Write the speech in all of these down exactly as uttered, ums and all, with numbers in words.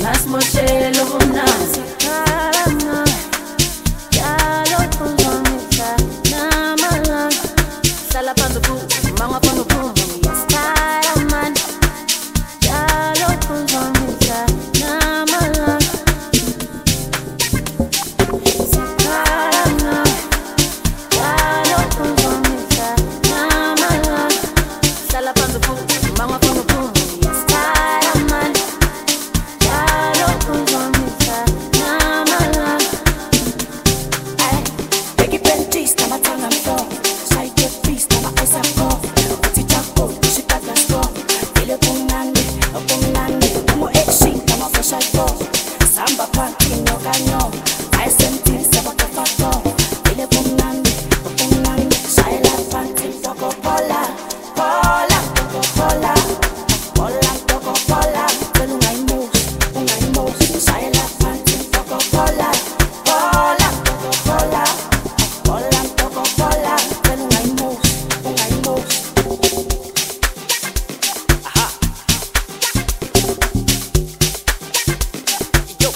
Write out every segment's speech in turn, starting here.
ungasimoshela ubumnandi. Njalo uzongitha namalanga, hlala phansi ukhuluma mangafuna ukhuluma ngiyasithala man. Njalo uzongitha namalanga, sikhala man. Njalo uzongitha namalanga, hlala phansi ukhuluma mangafuna ukhuluma ngiyasithala man. Njalo uzongitha namalanga. Ay, begi pentis na matanga mto, shake feast na maisa ko. Uti chako shikata sto, ile kumnande, kumnande. Mo echi kama fresh ko. Samba panti no ganyo, I senti sabaka fato. Ile kumnande, kumnande. Shaila panti toko pola, pola, toko pola, pola toko pola. Tenu ngai mos, ngai mos. Shaila panti toko pola, pola, toko pola, pola toko pola. Tenu ngai mos, ngai mos. Yo.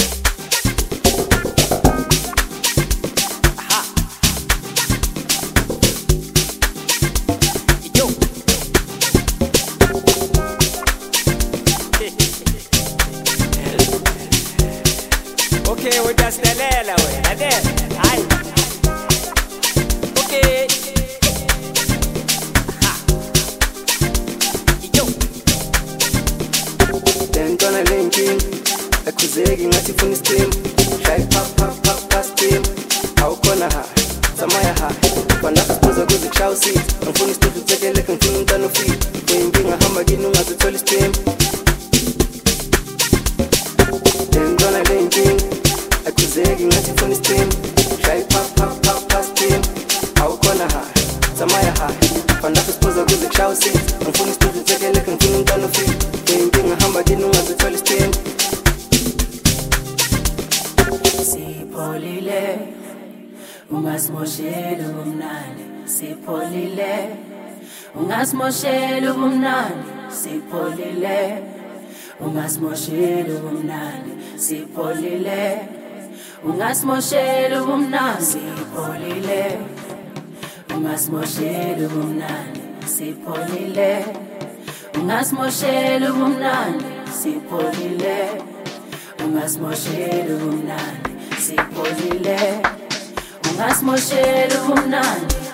Aha. Yo. Okay, we just the lela we. Ade. Ai. Okay. Aha. Yo. Then gonna linking akuzeki ngathi funa steam shy pop pop pop past steam awukona ha samaya ha bana kuza kuzikushaw seat ngifuna istudio tsekele ngifuna umntana ofit kuyinkinga hamba kini ungazithola steam. Then gonna linking akuzeki ngathi funa steam shy pop pop pop past steam awukona ha samaya ha bana kuza kuzikushaw seat ngifuna istudio tsekele ngifuna umntana ofit kuyinkinga hamba kini ungazithola steam. Sipholile, ungasimoshela ubumnandi. Sipholile, ungasimoshela ubumnandi. Sipholile, ungasimoshela ubumnandi. Sipholile, ungasimoshela ubumnandi. Sipholile, ungasimoshela ubumnandi. Sipholile, ungasimoshela ubumnandi. Sipholile, ungasimoshela ubumnandi. Sipholile, ungasimoshela ubumnandi.